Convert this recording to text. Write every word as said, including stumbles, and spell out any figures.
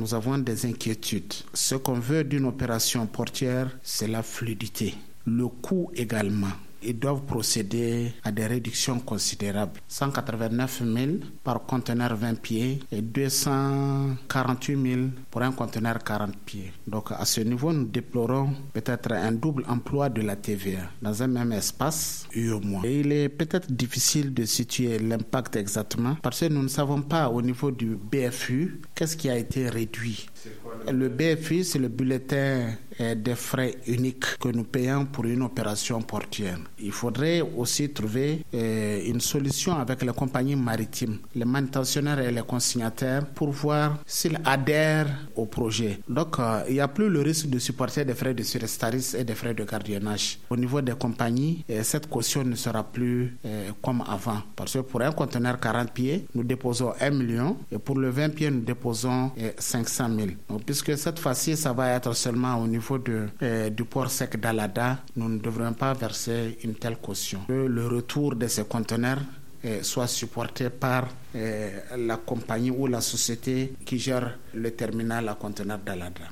nous avons des inquiétudes. Ce qu'on veut d'une opération portière, c'est la fluidité. Le coût également. Ils doivent procéder à des réductions considérables. cent quatre-vingt-neuf mille par conteneur vingt pieds et deux cent quarante-huit mille pour un conteneur quarante pieds. Donc à ce niveau, nous déplorons peut-être un double emploi de la T V A dans un même espace U au moins. Et il est peut-être difficile de situer l'impact exactement parce que nous ne savons pas au niveau du B F U qu'est-ce qui a été réduit. Le B F U, c'est le bulletin des frais uniques que nous payons pour une opération portuaire. Il faudrait aussi trouver euh, une solution avec les compagnies maritimes, les manutentionnaires et les consignataires pour voir s'ils adhèrent au projet. Donc, euh, il n'y a plus le risque de supporter des frais de surestaris et des frais de gardiennage. Au niveau des compagnies, euh, cette caution ne sera plus euh, comme avant. Parce que pour un conteneur quarante pieds, nous déposons un million et pour le vingt pieds, nous déposons euh, cinq cent mille. Donc, puisque cette fois-ci, ça va être seulement au niveau de, euh, du port sec d'Alada, nous ne devrons pas verser une telle caution. Que le retour de ces conteneurs euh, soit supporté par euh, la compagnie ou la société qui gère le terminal à conteneurs d'Alada.